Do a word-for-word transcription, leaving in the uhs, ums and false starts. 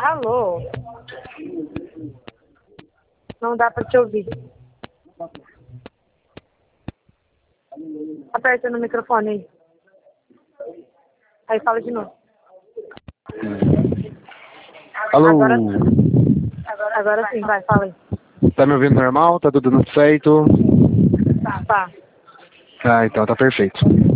Alô? Não dá pra te ouvir. Aperta no microfone aí. Aí fala de novo. Alô? Agora, agora sim, vai, fala aí. Tá me ouvindo normal? Tá tudo dando certo? Tá. Ah, então tá perfeito.